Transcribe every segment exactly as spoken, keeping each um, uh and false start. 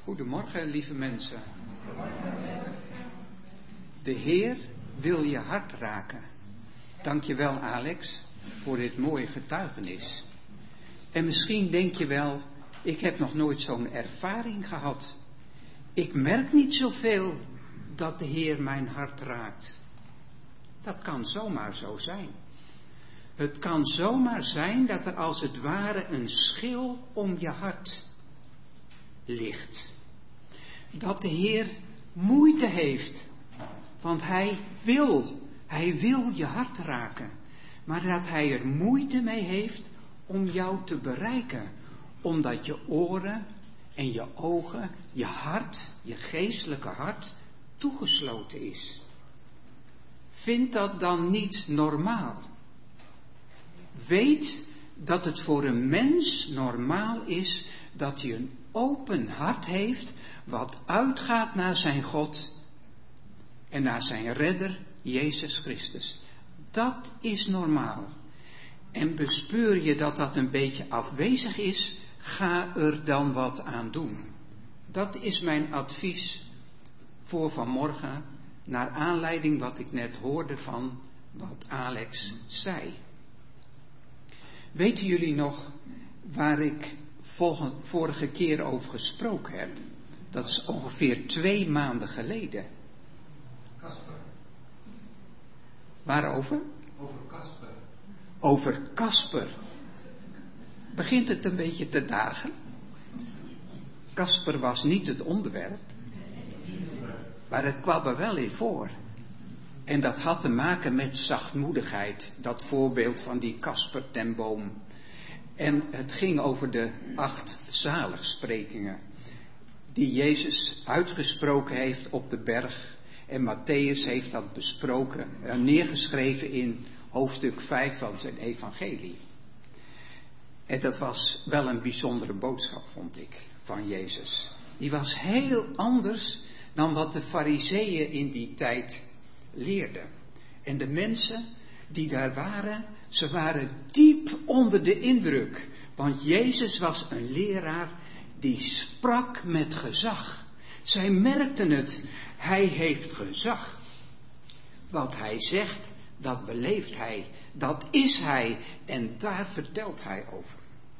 Goedemorgen, lieve mensen. De Heer wil je hart raken. Dank je wel, Alex, voor dit mooie getuigenis. En misschien denk je wel, ik heb nog nooit zo'n ervaring gehad. Ik merk niet zoveel dat de Heer mijn hart raakt. Dat kan zomaar zo zijn. Het kan zomaar zijn dat er als het ware een schil om je hart ligt. Dat de Heer moeite heeft, want Hij wil, Hij wil je hart raken. Maar dat Hij er moeite mee heeft om jou te bereiken. Omdat je oren en je ogen, je hart, je geestelijke hart, toegesloten is. Vind dat dan niet normaal. Weet dat het voor een mens normaal is dat hij een open hart heeft wat uitgaat naar zijn God en naar zijn redder Jezus Christus. Dat is normaal. En bespeur je dat dat een beetje afwezig is, ga er dan wat aan doen. Dat is mijn advies voor vanmorgen, naar aanleiding wat ik net hoorde van wat Alex zei. Weten jullie nog waar ik vorige keer over gesproken heb? Dat is ongeveer twee maanden geleden. Kasper. Waarover? Over Kasper. Over Kasper. Begint het een beetje te dagen? Kasper was niet het onderwerp, maar het kwam er wel in voor. En dat had te maken met zachtmoedigheid. Dat voorbeeld van die Kasper ten boom. En het ging over de acht zaligsprekingen die Jezus uitgesproken heeft op de berg. En Matthäus heeft dat besproken, neergeschreven in hoofdstuk vijf van zijn evangelie. En dat was wel een bijzondere boodschap, vond ik, van Jezus. Die was heel anders dan wat de Farizeeën in die tijd leerden. En de mensen die daar waren, ze waren diep onder de indruk. Want Jezus was een leraar die sprak met gezag. Zij merkten het, hij heeft gezag. Wat hij zegt, dat beleeft hij, dat is hij en daar vertelt hij over.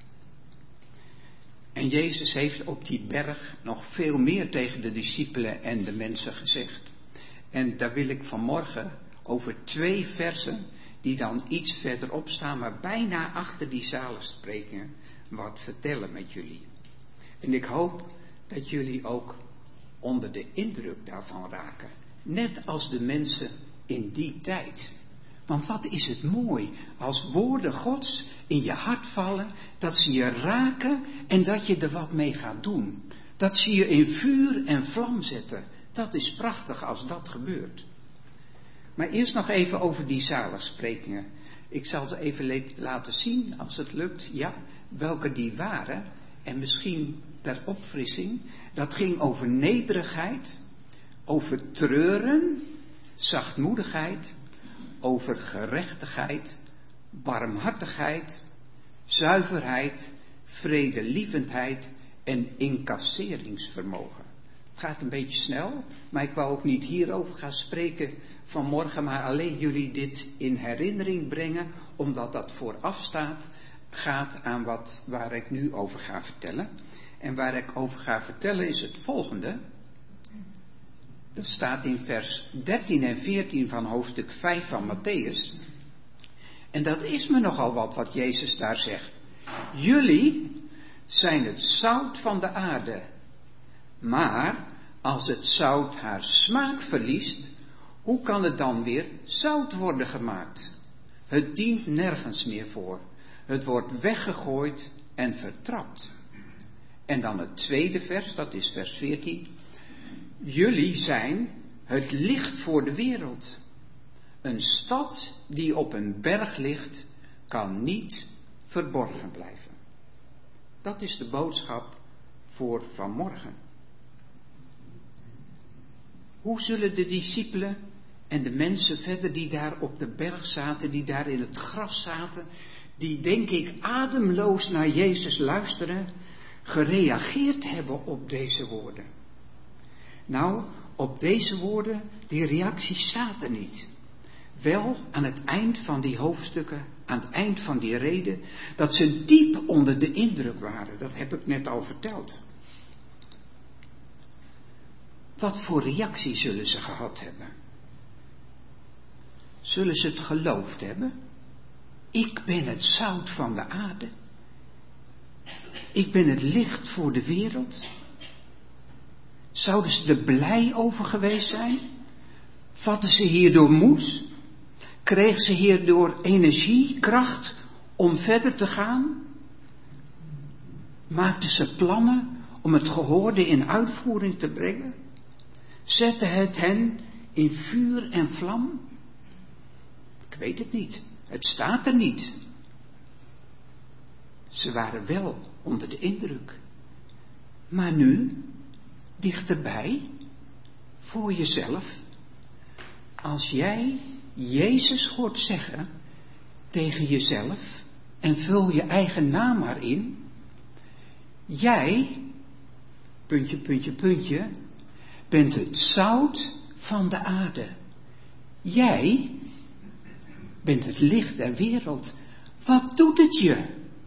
En Jezus heeft op die berg nog veel meer tegen de discipelen en de mensen gezegd. En daar wil ik vanmorgen over twee versen, die dan iets verderop staan, maar bijna achter die zaligsprekingen, wat vertellen met jullie. En ik hoop dat jullie ook onder de indruk daarvan raken. Net als de mensen in die tijd. Want wat is het mooi als woorden Gods in je hart vallen, dat ze je raken en dat je er wat mee gaat doen. Dat ze je in vuur en vlam zetten. Dat is prachtig als dat gebeurt. Maar eerst nog even over die zaligsprekingen. Ik zal ze even le- laten zien, als het lukt, ja, welke die waren. En misschien ter opfrissing, dat ging over nederigheid, over treuren, zachtmoedigheid, over gerechtigheid, barmhartigheid, zuiverheid, vredelievendheid en incasseringsvermogen. Het gaat een beetje snel, maar ik wou ook niet hierover gaan spreken vanmorgen, maar alleen jullie dit in herinnering brengen, omdat dat vooraf staat, gaat aan wat, waar ik nu over ga vertellen. En waar ik over ga vertellen is het volgende. Dat staat in vers dertien en veertien van hoofdstuk vijf van Matthäus. En dat is me nogal wat, wat Jezus daar zegt. Jullie zijn het zout van de aarde. Maar als het zout haar smaak verliest, hoe kan het dan weer zout worden gemaakt? Het dient nergens meer voor. Het wordt weggegooid en vertrapt. En dan het tweede vers, dat is vers veertien. Jullie zijn het licht voor de wereld. Een stad die op een berg ligt, kan niet verborgen blijven. Dat is de boodschap voor vanmorgen. Hoe zullen de discipelen en de mensen verder die daar op de berg zaten, die daar in het gras zaten, die denk ik ademloos naar Jezus luisteren, gereageerd hebben op deze woorden? Nou, op deze woorden, die reactie staat er niet. Wel aan het eind van die hoofdstukken, aan het eind van die reden, dat ze diep onder de indruk waren. Dat heb ik net al verteld. Wat voor reactie zullen ze gehad hebben? Zullen ze het geloofd hebben? Ik ben het zout van de aarde. Ik ben het licht voor de wereld. Zouden ze er blij over geweest zijn? Vatten ze hierdoor moed? Kregen ze hierdoor energie, kracht om verder te gaan? Maakten ze plannen om het gehoorde in uitvoering te brengen? Zette het hen in vuur en vlam? Ik weet het niet. Het staat er niet. Ze waren wel onder de indruk. Maar nu, dichterbij, voor jezelf, als jij Jezus hoort zeggen tegen jezelf en vul je eigen naam maar in. Jij, puntje, puntje, puntje, bent het zout van de aarde. Jij bent het licht der wereld. Wat doet het je?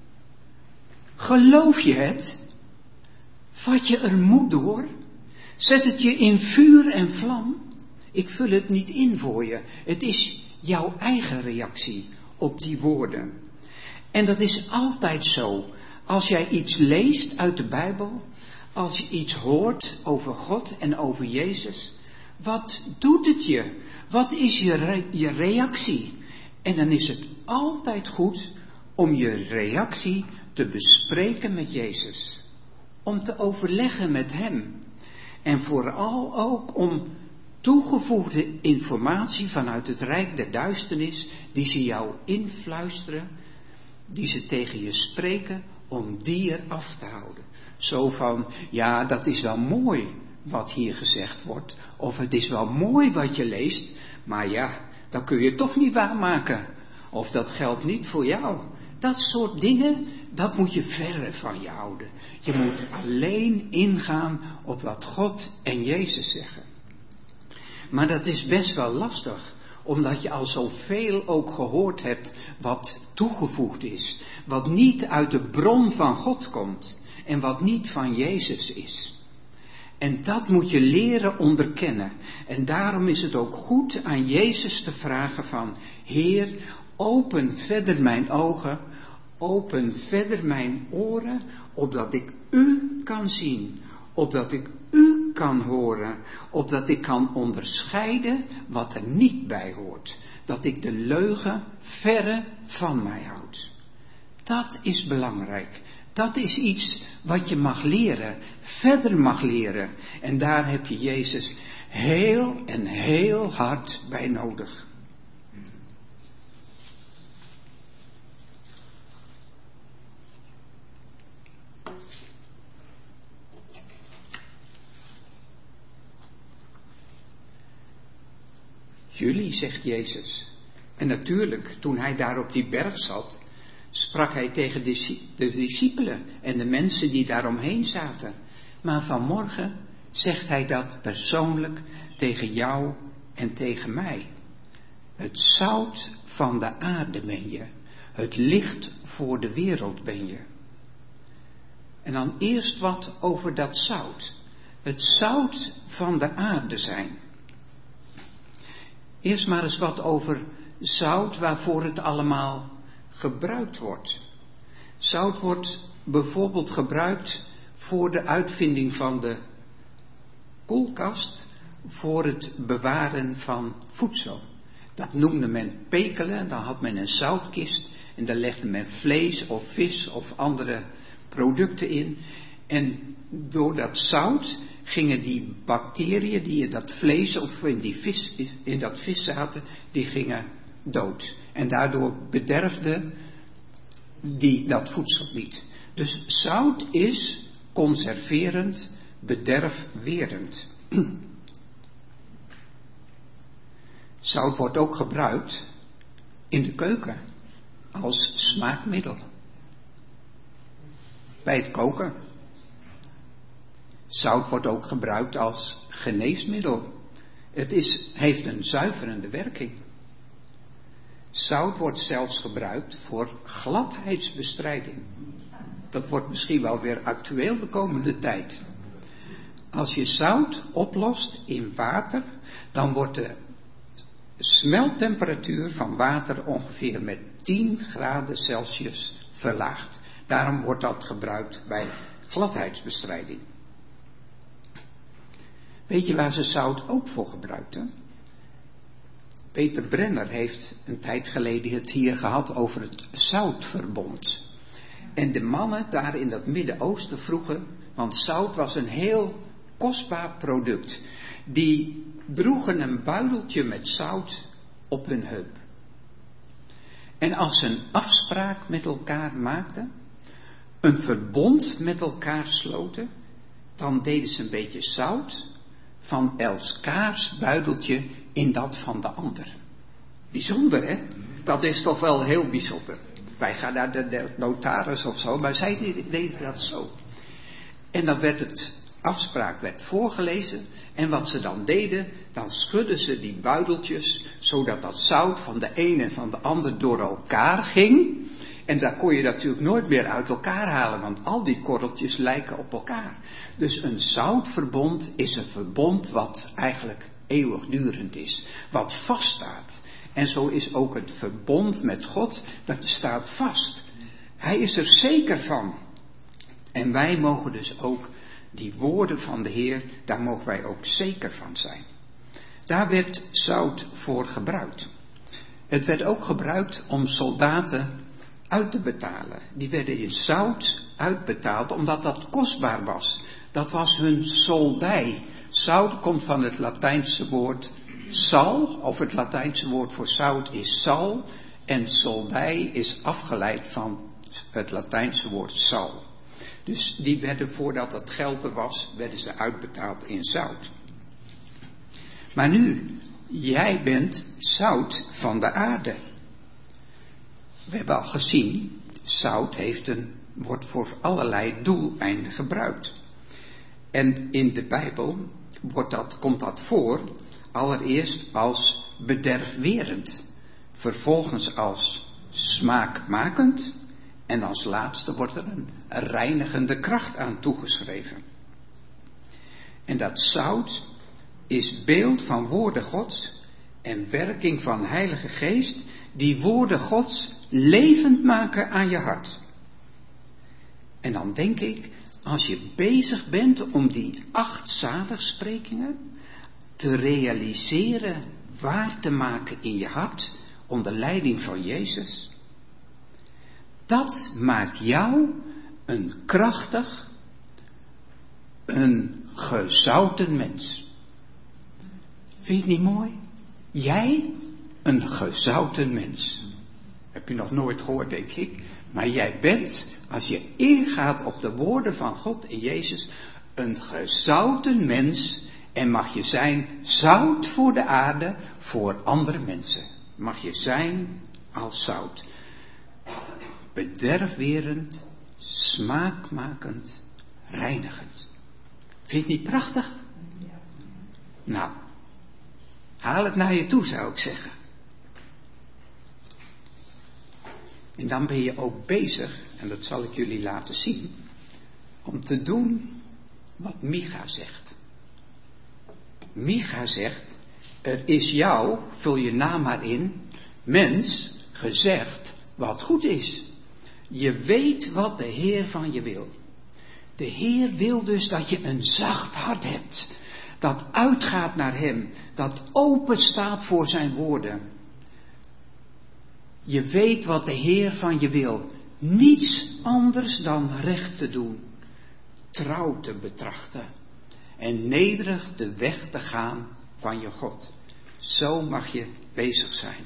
Geloof je het? Vat je er moed door? Zet het je in vuur en vlam? Ik vul het niet in voor je. Het is jouw eigen reactie op die woorden. En dat is altijd zo. Als jij iets leest uit de Bijbel, als je iets hoort over God en over Jezus, wat doet het je? Wat is je, re- je reactie? En dan is het altijd goed om je reactie te bespreken met Jezus. Om te overleggen met Hem. En vooral ook om toegevoegde informatie vanuit het rijk der duisternis, die ze jou influisteren, die ze tegen je spreken, om die eraf te houden. Zo van, ja, dat is wel mooi wat hier gezegd wordt, of het is wel mooi wat je leest, maar ja, dat kun je toch niet waarmaken. Of dat geldt niet voor jou. Dat soort dingen, dat moet je verre van je houden. Je moet alleen ingaan op wat God en Jezus zeggen. Maar dat is best wel lastig, omdat je al zoveel ook gehoord hebt wat toegevoegd is. Wat niet uit de bron van God komt en wat niet van Jezus is. En dat moet je leren onderkennen. En daarom is het ook goed aan Jezus te vragen van, Heer, open verder mijn ogen, open verder mijn oren, opdat ik U kan zien, opdat ik U kan horen, opdat ik kan onderscheiden wat er niet bij hoort, dat ik de leugen verre van mij houd. Dat is belangrijk. Dat is iets wat je mag leren, verder mag leren. En daar heb je Jezus heel en heel hard bij nodig. Jullie, zegt Jezus. En natuurlijk, toen hij daar op die berg zat, sprak hij tegen de discipelen en de mensen die daaromheen zaten. Maar vanmorgen zegt hij dat persoonlijk tegen jou en tegen mij. Het zout van de aarde ben je. Het licht voor de wereld ben je. En dan eerst wat over dat zout. Het zout van de aarde zijn. Eerst maar eens wat over zout waarvoor het allemaal gebruikt wordt. Zout wordt bijvoorbeeld gebruikt voor de uitvinding van de koelkast, voor het bewaren van voedsel. Dat noemde men pekelen, dan had men een zoutkist en daar legde men vlees of vis of andere producten in. En door dat zout gingen die bacteriën die in dat vlees of in, die vis, in dat vis zaten, die gingen dood. En daardoor bederfde die dat voedsel niet. Dus zout is conserverend, bederfwerend. Zout wordt ook gebruikt in de keuken als smaakmiddel. Bij het koken. Zout wordt ook gebruikt als geneesmiddel. Het is, heeft een zuiverende werking. Zout wordt zelfs gebruikt voor gladheidsbestrijding. Dat wordt misschien wel weer actueel de komende tijd. Als je zout oplost in water, dan wordt de smelttemperatuur van water ongeveer met tien graden Celsius verlaagd. Daarom wordt dat gebruikt bij gladheidsbestrijding. Weet je waar ze zout ook voor gebruikten? Peter Brenner heeft een tijd geleden het hier gehad over het zoutverbond. En de mannen daar in dat Midden-Oosten vroegen, want zout was een heel kostbaar product. Die droegen een buideltje met zout op hun heup. En als ze een afspraak met elkaar maakten, een verbond met elkaar sloten, dan deden ze een beetje zout van elkaars buideltje in dat van de ander. Bijzonder, hè? Dat is toch wel heel bijzonder. Wij gaan naar de notaris of zo, maar zij deden dat zo. En dan werd het afspraak werd voorgelezen. En wat ze dan deden, dan schudden ze die buideltjes, zodat dat zout van de ene en van de ander door elkaar ging. En daar kon je natuurlijk nooit meer uit elkaar halen, want al die korreltjes lijken op elkaar. Dus een zoutverbond is een verbond wat eigenlijk eeuwigdurend is, wat vaststaat. En zo is ook het verbond met God, dat staat vast. Hij is er zeker van. En wij mogen dus ook die woorden van de Heer, daar mogen wij ook zeker van zijn. Daar werd zout voor gebruikt. Het werd ook gebruikt om soldaten uit te betalen. Die werden in zout uitbetaald omdat dat kostbaar was. Dat was hun soldij. Zout komt van het Latijnse woord sal, of het Latijnse woord voor zout is sal. En soldij is afgeleid van het Latijnse woord sal. Dus die werden, voordat het geld er was, werden ze uitbetaald in zout. Maar nu, jij bent zout van de aarde. We hebben al gezien, zout heeft een, wordt voor allerlei doeleinden gebruikt. En in de Bijbel wordt dat, komt dat voor, allereerst als bederfwerend, vervolgens als smaakmakend en als laatste wordt er een reinigende kracht aan toegeschreven. En dat zout is beeld van woorden Gods en werking van Heilige Geest, die woorden Gods levend maken aan je hart. En dan denk ik, als je bezig bent om die acht zaligsprekingen te realiseren, waar te maken in je hart, onder leiding van Jezus, dat maakt jou een krachtig, een gezouten mens. Vind je het niet mooi? Jij, een gezouten mens. Heb je nog nooit gehoord, denk ik. Maar jij bent, als je ingaat op de woorden van God en Jezus, een gezouten mens. En mag je zijn zout voor de aarde, voor andere mensen. Mag je zijn als zout. Bederfwerend, smaakmakend, reinigend. Vind je het niet prachtig? Nou, haal het naar je toe, zou ik zeggen. En dan ben je ook bezig, en dat zal ik jullie laten zien, om te doen wat Micha zegt. Micha zegt, er is jou, vul je naam maar in, mens, gezegd wat goed is. Je weet wat de Heer van je wil. De Heer wil dus dat je een zacht hart hebt, dat uitgaat naar Hem, dat open staat voor zijn woorden. Je weet wat de Heer van je wil. Niets anders dan recht te doen, trouw te betrachten en nederig de weg te gaan van je God. Zo mag je bezig zijn.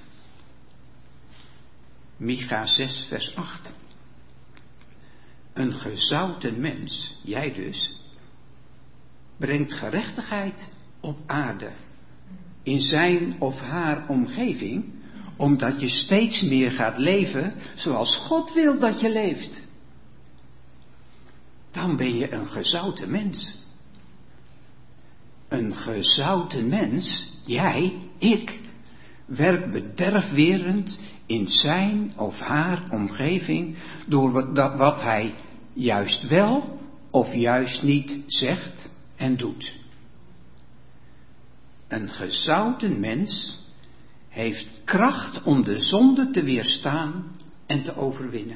Micha zes vers acht. Een gezouten mens, jij dus, brengt gerechtigheid op aarde, in zijn of haar omgeving, omdat je steeds meer gaat leven zoals God wil dat je leeft. Dan ben je een gezouten mens. Een gezouten mens, jij, ik, werkt bederfwerend in zijn of haar omgeving door wat, wat hij juist wel of juist niet zegt en doet. Een gezouten mens heeft kracht om de zonde te weerstaan en te overwinnen.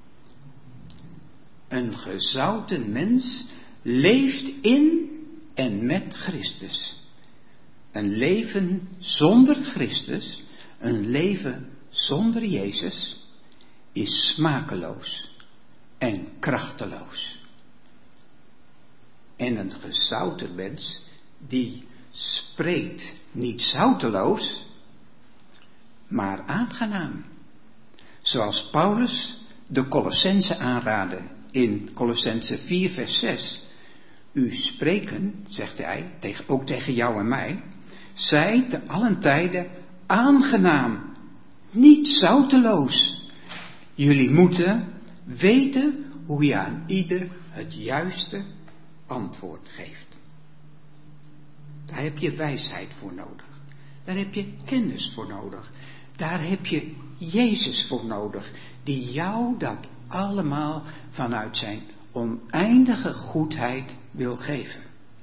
Een gezouten mens leeft in en met Christus. Een leven zonder Christus, een leven zonder Jezus, is smakeloos en krachteloos. En een gezouten mens, die spreekt niet zouteloos, maar aangenaam. Zoals Paulus de Colossenzen aanraadde in Colossenzen vier vers zes. U spreken, zegt hij, tegen, ook tegen jou en mij, zij te allen tijden aangenaam, niet zouteloos. Jullie moeten weten hoe je aan ieder het juiste antwoord geeft. Daar heb je wijsheid voor nodig. Daar heb je kennis voor nodig. Daar heb je Jezus voor nodig, die jou dat allemaal vanuit zijn oneindige goedheid wil geven.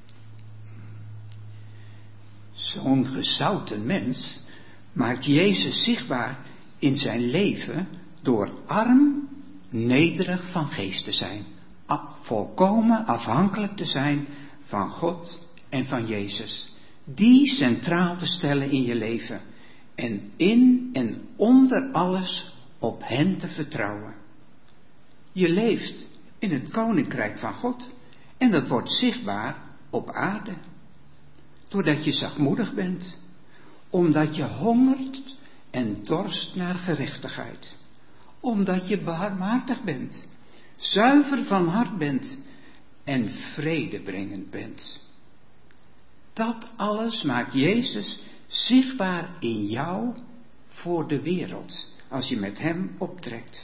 Zo'n gezouten mens maakt Jezus zichtbaar in zijn leven door arm, nederig van geest te zijn, volkomen afhankelijk te zijn van God en van Jezus, die centraal te stellen in je leven en in en onder alles op hen te vertrouwen. Je leeft in het koninkrijk van God en dat wordt zichtbaar op aarde. Doordat je zachtmoedig bent, omdat je hongert en dorst naar gerechtigheid, omdat je barmhartig bent, zuiver van hart bent en vredebrengend bent. Dat alles maakt Jezus zichtbaar in jou voor de wereld, als je met hem optrekt.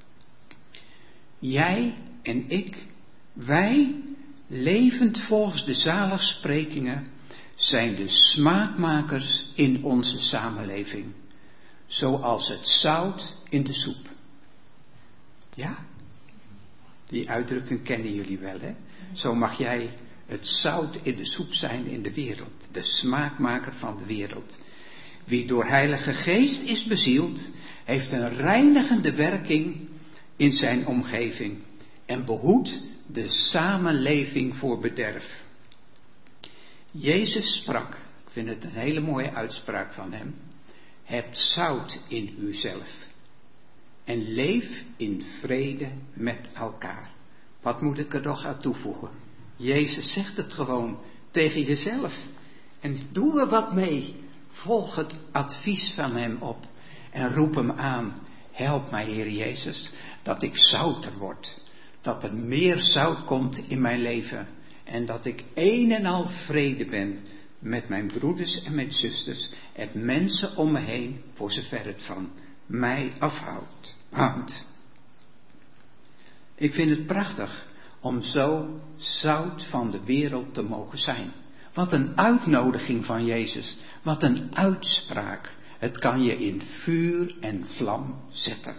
Jij en ik, wij, levend volgens de zaligsprekingen, zijn de smaakmakers in onze samenleving, zoals het zout in de soep. Ja, die uitdrukking kennen jullie wel, hè? Zo mag jij het zout in de soep zijn in de wereld, de smaakmaker van de wereld. Wie door Heilige Geest is bezield, heeft een reinigende werking in zijn omgeving en behoedt de samenleving voor bederf. Jezus sprak, ik vind het een hele mooie uitspraak van hem, hebt zout in uzelf en leef in vrede met elkaar. Wat moet ik er nog aan toevoegen? Jezus zegt het gewoon tegen jezelf. En doe er wat mee. Volg het advies van hem op en roep hem aan. Help mij, Heer Jezus, dat ik zouter word. Dat er meer zout komt in mijn leven. En dat ik een en al vrede ben met mijn broeders en mijn zusters en mensen om me heen, voor zover het van mij afhoudt. Hangt. Ik vind het prachtig om zo zout van de wereld te mogen zijn. Wat een uitnodiging van Jezus. Wat een uitspraak. Het kan je in vuur en vlam zetten.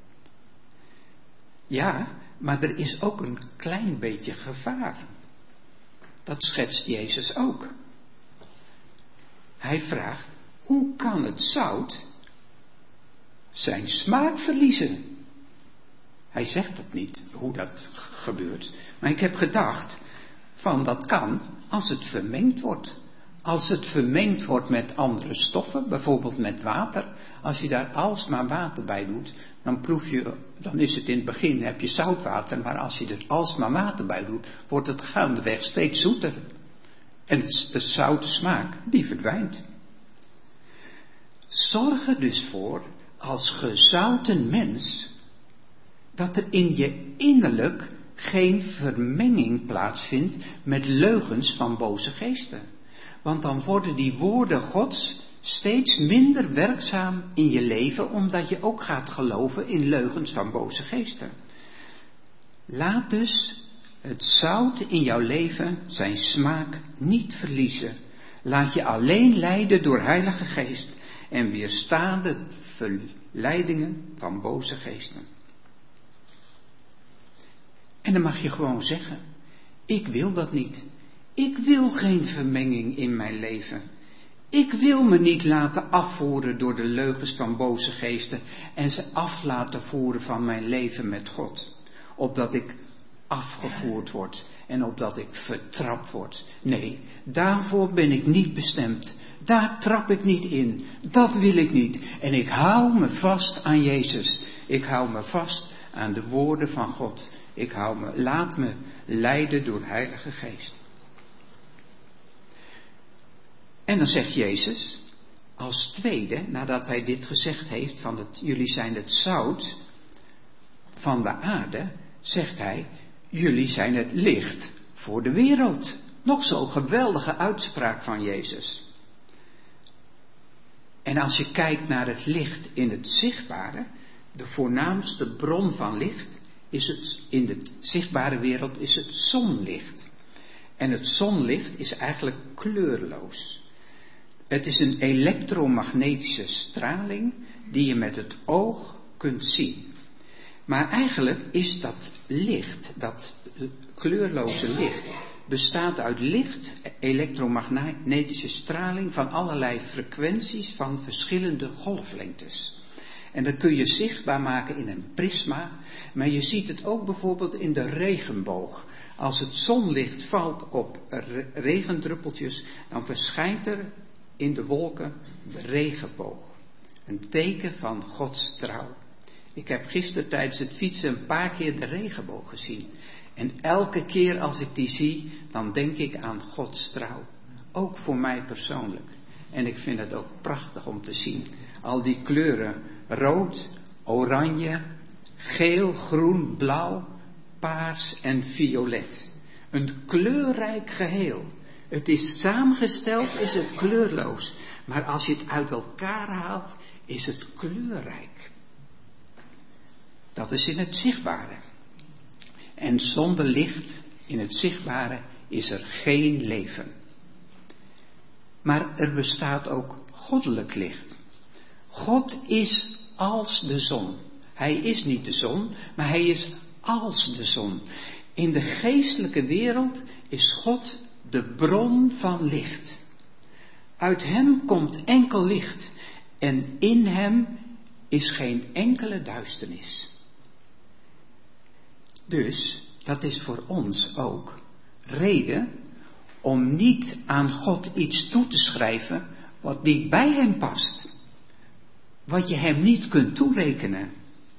Ja, maar er is ook een klein beetje gevaar. Dat schetst Jezus ook. Hij vraagt, hoe kan het zout zijn smaak verliezen? Hij zegt het niet, hoe dat gebeurt. Maar ik heb gedacht, van dat kan als het vermengd wordt. Als het vermengd wordt met andere stoffen, bijvoorbeeld met water. Als je daar alsmaar water bij doet, dan proef je, dan is het in het begin, heb je zoutwater. Maar als je er alsmaar water bij doet, wordt het gaandeweg steeds zoeter. En de zoute smaak, die verdwijnt. Zorg er dus voor, als gezouten mens, dat er in je innerlijk geen vermenging plaatsvindt met leugens van boze geesten. Want dan worden die woorden Gods steeds minder werkzaam in je leven, omdat je ook gaat geloven in leugens van boze geesten. Laat dus Het zout in jouw leven zijn smaak niet verliezen. Laat je alleen leiden door Heilige Geest en weersta de verleidingen van boze geesten. En dan mag je gewoon zeggen, ik wil dat niet. Ik wil geen vermenging in mijn leven. Ik wil me niet laten afvoeren door de leugens van boze geesten en ze af laten voeren van mijn leven met God. Opdat ik afgevoerd word en opdat ik vertrapt word. Nee, daarvoor ben ik niet bestemd. Daar trap ik niet in. Dat wil ik niet. En ik hou me vast aan Jezus. Ik hou me vast aan de woorden van God. Ik hou me, laat me leiden door Heilige Geest. En dan zegt Jezus, als tweede, nadat hij dit gezegd heeft, van het, jullie zijn het zout van de aarde, zegt hij, jullie zijn het licht voor de wereld. Nog zo'n geweldige uitspraak van Jezus. En als je kijkt naar het licht in het zichtbare, de voornaamste bron van licht is het, in de zichtbare wereld is het zonlicht. En het zonlicht is eigenlijk kleurloos. Het is een elektromagnetische straling die je met het oog kunt zien. Maar eigenlijk is dat licht, dat kleurloze licht, bestaat uit licht, elektromagnetische straling van allerlei frequenties van verschillende golflengtes. En dat kun je zichtbaar maken in een prisma, maar je ziet het ook bijvoorbeeld in de regenboog. Als het zonlicht valt op regendruppeltjes, dan verschijnt er in de wolken de regenboog. Een teken van Gods trouw. Ik heb gisteren tijdens het fietsen een paar keer de regenboog gezien. En elke keer als ik die zie, dan denk ik aan Gods trouw. Ook voor mij persoonlijk. En ik vind het ook prachtig om te zien. Al die kleuren, rood, oranje, geel, groen, blauw, paars en violet. Een kleurrijk geheel. Het is samengesteld, is het kleurloos. Maar als je het uit elkaar haalt, is het kleurrijk. Dat is in het zichtbare. En zonder licht in het zichtbare is er geen leven. Maar er bestaat ook goddelijk licht. God is als de zon. Hij is niet de zon, maar hij is als de zon. In de geestelijke wereld is God de bron van licht. Uit hem komt enkel licht en in hem is geen enkele duisternis. Dus, dat is voor ons ook reden om niet aan God iets toe te schrijven wat niet bij hem past. Wat je hem niet kunt toerekenen.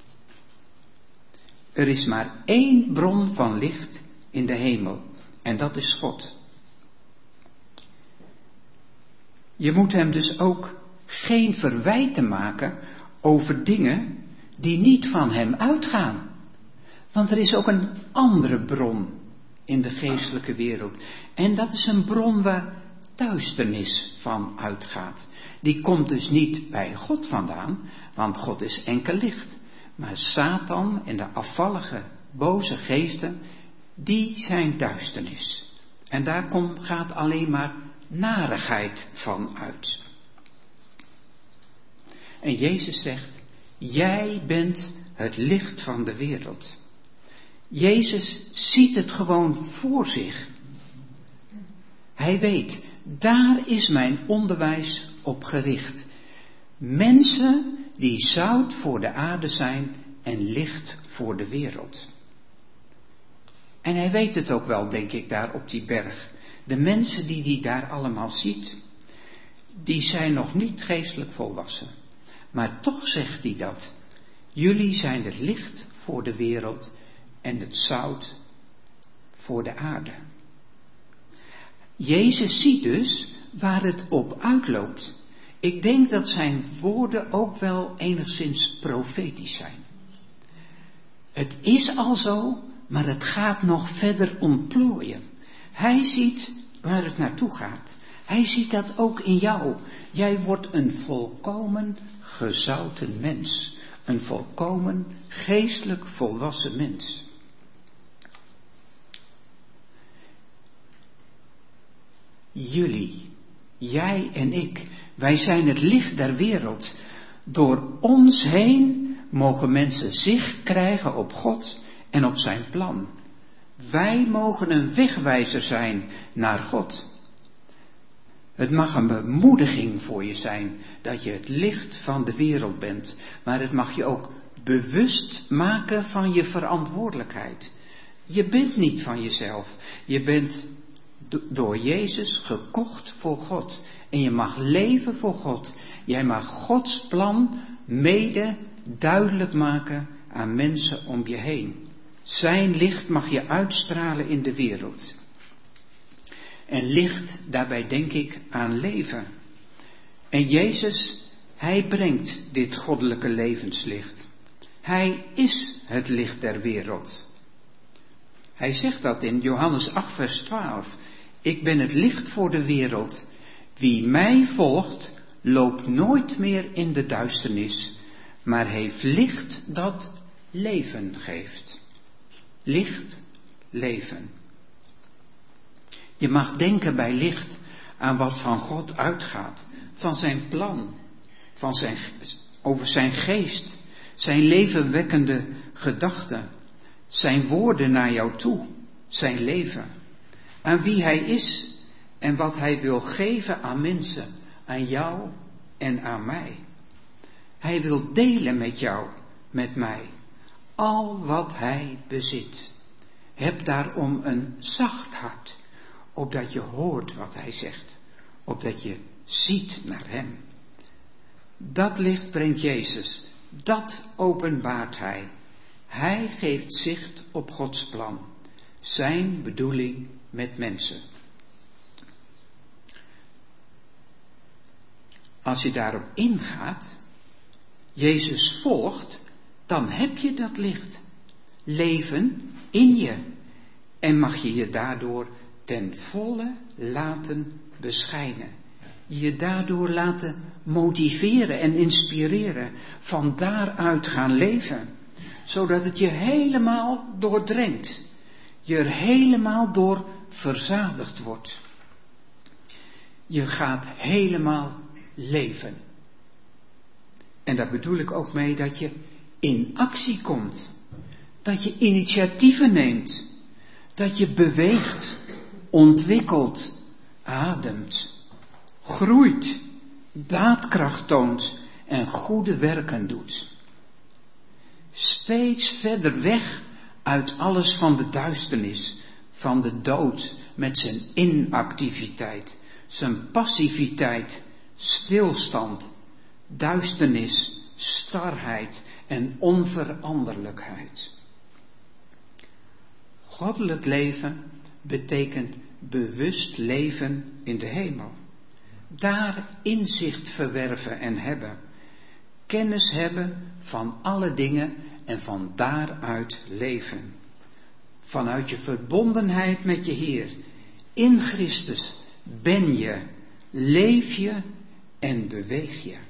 Er is maar één bron van licht in de hemel en dat is God. Je moet hem dus ook geen verwijten maken over dingen die niet van hem uitgaan. Want er is ook een andere bron in de geestelijke wereld. En dat is een bron waar duisternis van uitgaat. Die komt dus niet bij God vandaan, want God is enkel licht. Maar Satan en de afvallige, boze geesten, die zijn duisternis. En daar komt, gaat alleen maar narigheid van uit. En Jezus zegt, jij bent het licht van de wereld. Jezus ziet het gewoon voor zich. Hij weet, daar is mijn onderwijs op gericht. Mensen die zout voor de aarde zijn en licht voor de wereld. En hij weet het ook wel, denk ik, daar op die berg. De mensen die hij daar allemaal ziet, die zijn nog niet geestelijk volwassen. Maar toch zegt hij dat. Jullie zijn het licht voor de wereld en het zout voor de aarde. Jezus ziet dus waar het op uitloopt. Ik denk dat zijn woorden ook wel enigszins profetisch zijn. Het is al zo, maar het gaat nog verder ontplooien. Hij ziet waar het naartoe gaat. Hij ziet dat ook in jou. Jij wordt een volkomen gezouten mens. Een volkomen geestelijk volwassen mens. Jullie, jij en ik, wij zijn het licht der wereld. Door ons heen mogen mensen zicht krijgen op God en op zijn plan. Wij mogen een wegwijzer zijn naar God. Het mag een bemoediging voor je zijn dat je het licht van de wereld bent. Maar het mag je ook bewust maken van je verantwoordelijkheid. Je bent niet van jezelf. Je bent do- door Jezus gekocht voor God. En je mag leven voor God. Jij mag Gods plan mede duidelijk maken aan mensen om je heen. Zijn licht mag je uitstralen in de wereld. En licht, daarbij denk ik aan leven. En Jezus, hij brengt dit goddelijke levenslicht. Hij is het licht der wereld. Hij zegt dat in Johannes acht vers twaalf. Ik ben het licht voor de wereld. Wie mij volgt, loopt nooit meer in de duisternis, maar heeft licht dat leven geeft. Licht, leven. Je mag denken bij licht aan wat van God uitgaat, van zijn plan, van zijn, over zijn geest, zijn levenwekkende gedachten, zijn woorden naar jou toe, zijn leven, aan wie hij is en wat hij wil geven aan mensen, aan jou en aan mij. Hij wil delen met jou, met mij, al wat hij bezit. Heb daarom een zacht hart, opdat je hoort wat hij zegt, opdat je ziet naar hem. Dat licht brengt Jezus, dat openbaart hij. Hij geeft zicht op Gods plan, zijn bedoeling met mensen. Als je daarop ingaat, Jezus volgt, dan heb je dat licht, leven in je en mag je je daardoor ten volle laten beschijnen. Je daardoor laten motiveren en inspireren, van daaruit gaan leven, zodat het je helemaal doordrenkt, je er helemaal door verzadigd wordt. Je gaat helemaal leven. En daar bedoel ik ook mee dat je in actie komt, dat je initiatieven neemt, dat je beweegt, ontwikkelt, ademt, groeit, daadkracht toont en goede werken doet. Steeds verder weg uit alles van de duisternis, van de dood met zijn inactiviteit, zijn passiviteit, stilstand, duisternis, starheid en onveranderlijkheid. Goddelijk leven betekent bewust leven in de hemel. Daar inzicht verwerven en hebben. Kennis hebben van alle dingen en van daaruit leven. Vanuit je verbondenheid met je Heer. In Christus ben je, leef je en beweeg je.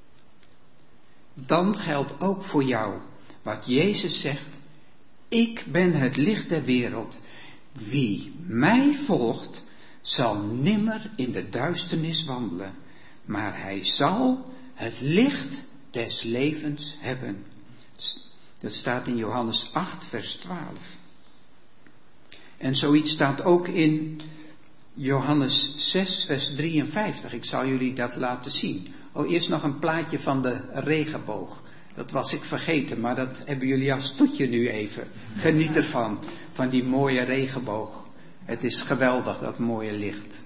Dan geldt ook voor jou wat Jezus zegt. Ik ben het licht der wereld. Wie mij volgt, zal nimmer in de duisternis wandelen, maar hij zal het licht des levens hebben. Dat staat in Johannes acht, vers twaalf. En zoiets staat ook in Johannes zes, vers drieënvijftig. Ik zal jullie dat laten zien. Oh, eerst nog een plaatje van de regenboog. Dat was ik vergeten, maar dat hebben jullie als toetje nu even. Geniet ervan, van die mooie regenboog. Het is geweldig, dat mooie licht.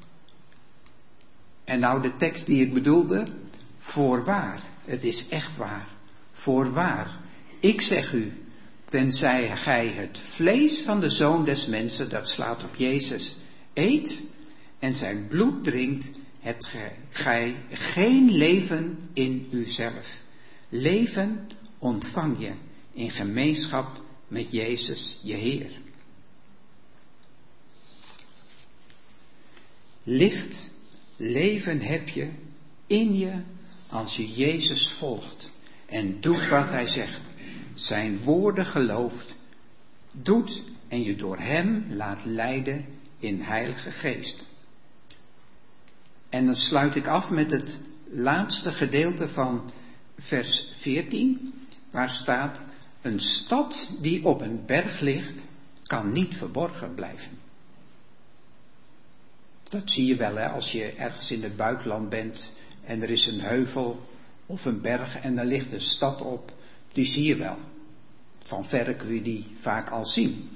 En nou de tekst die ik bedoelde. Voorwaar, het is echt waar. Voorwaar, ik zeg u, tenzij gij het vlees van de Zoon des Mensen, dat slaat op Jezus, eet en zijn bloed drinkt, hebt gij geen leven in uzelf. Leven ontvang je in gemeenschap met Jezus, je Heer. Licht, leven heb je in je als je Jezus volgt en doet wat hij zegt. Zijn woorden gelooft, doet en je door hem laat leiden in Heilige Geest. En dan sluit ik af met het laatste gedeelte van vers veertien, waar staat: een stad die op een berg ligt, kan niet verborgen blijven. Dat zie je wel, hè, als je ergens in het buitenland bent en er is een heuvel of een berg en daar ligt een stad op, die zie je wel. Van verre kun je die vaak al zien.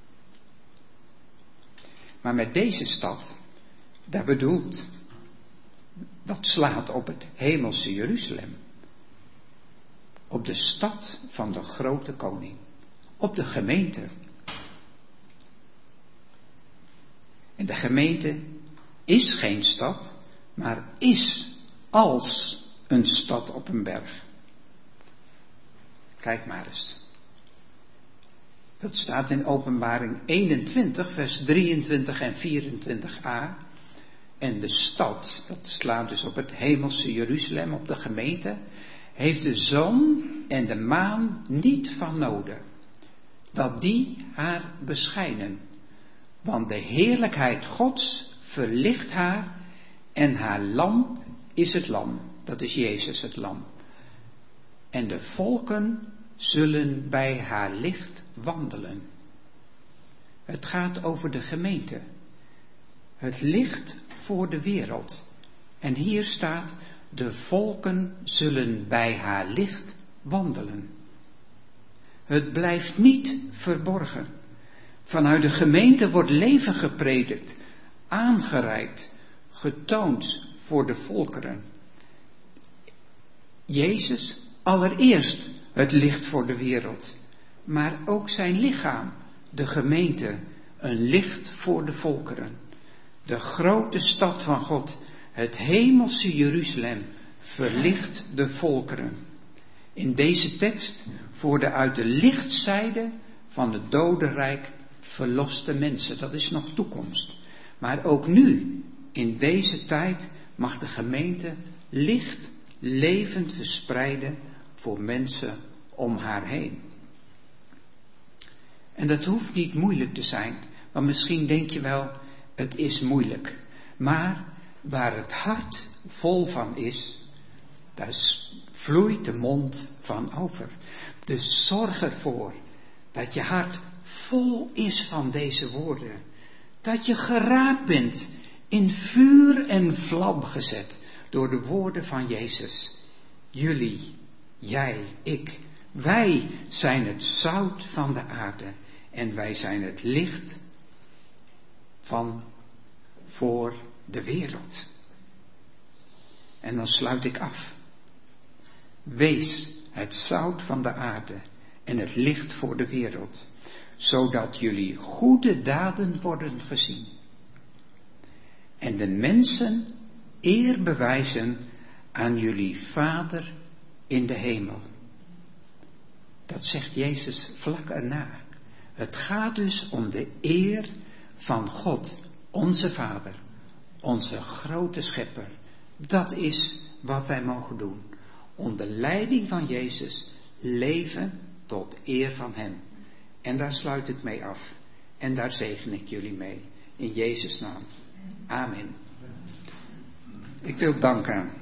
Maar met deze stad, daar bedoelt, dat slaat op het hemelse Jeruzalem. Op de stad van de grote koning. Op de gemeente. En de gemeente is geen stad, maar is als een stad op een berg. Kijk maar eens. Dat staat in Openbaring eenentwintig, vers drieëntwintig en vierentwintig a. En de stad, dat slaat dus op het hemelse Jeruzalem, op de gemeente, heeft de zon en de maan niet van noden, dat die haar beschijnen. Want de heerlijkheid Gods verlicht haar en haar lamp is het lam. Dat is Jezus, het lam. En de volken zullen bij haar licht wandelen. Het gaat over de gemeente. Het licht voor de wereld. En hier staat: de volken zullen bij haar licht wandelen. Het blijft niet verborgen. Vanuit de gemeente wordt leven gepredikt, aangereikt, getoond voor de volkeren. Jezus, allereerst het licht voor de wereld, maar ook zijn lichaam, de gemeente, een licht voor de volkeren. De grote stad van God, het hemelse Jeruzalem, verlicht de volkeren. In deze tekst worden uit de lichtzijde van het dodenrijk verloste mensen. Dat is nog toekomst. Maar ook nu, in deze tijd, mag de gemeente licht levend verspreiden voor mensen om haar heen. En dat hoeft niet moeilijk te zijn, want misschien denk je wel, het is moeilijk. Maar waar het hart vol van is, daar vloeit de mond van over. Dus zorg ervoor dat je hart vol is van deze woorden. Dat je geraakt bent, in vuur en vlam gezet door de woorden van Jezus. Jullie, jij, ik, wij zijn het zout van de aarde en wij zijn het licht van voor de wereld. En dan sluit ik af. Wees het zout van de aarde en het licht voor de wereld, zodat jullie goede daden worden gezien. En de mensen eer bewijzen aan jullie Vader in de hemel. Dat zegt Jezus vlak erna. Het gaat dus om de eer van God, onze Vader, onze grote Schepper. Dat is wat wij mogen doen. Onder leiding van Jezus leven tot eer van Hem. En daar sluit ik mee af. En daar zegen ik jullie mee. In Jezus' naam. Amen. Ik wil danken